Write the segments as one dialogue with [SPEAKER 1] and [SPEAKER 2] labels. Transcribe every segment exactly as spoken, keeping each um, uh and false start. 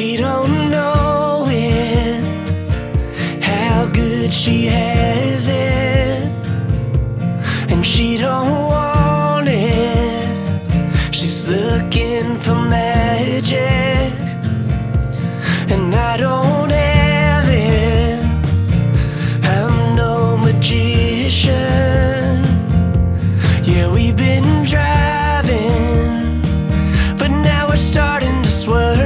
[SPEAKER 1] she don't know it, how good she has it, and she don't want it. She's looking for magic, and I don't have it. I'm no magician. Yeah, we've been driving, but now we're starting to swerve.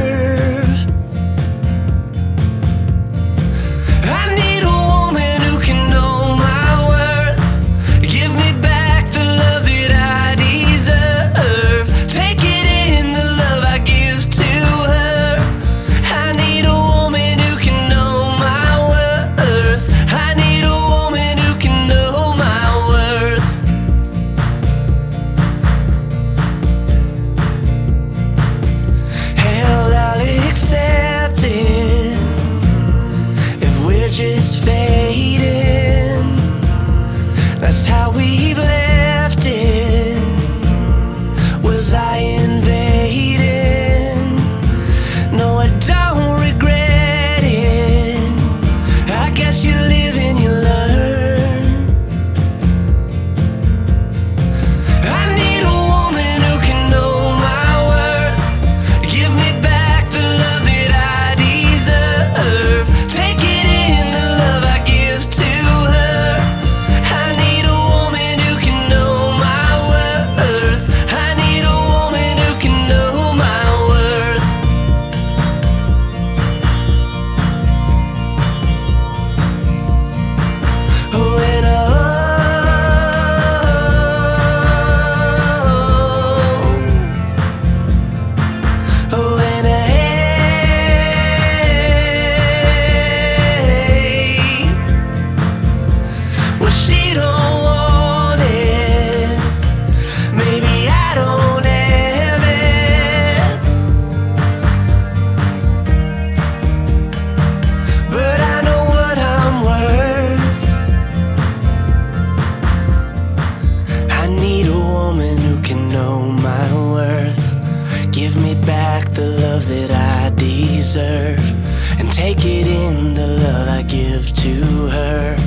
[SPEAKER 1] I need a woman who can know my worth, give me back the love that I deserve, take it in the love I give to her. I need a woman who can know my worth. I need a woman who can know my worth. Hell, I'll accept it if we're just fading. That's how we've left it. Was I invading? No, I don't regret it. I guess you live and you learn. I need a woman who can know my worth, give me back the love that I deserve, take it in the love I give to her. I need a woman who can know my worth. I need a woman who can know my worth. Oh, and oh, oh, and hey, well, she don't want it. Maybe I don't have it, but I know what I'm worth. I need a woman who can know my worth, give me back the love that I deserve, and take it in the love I give to her.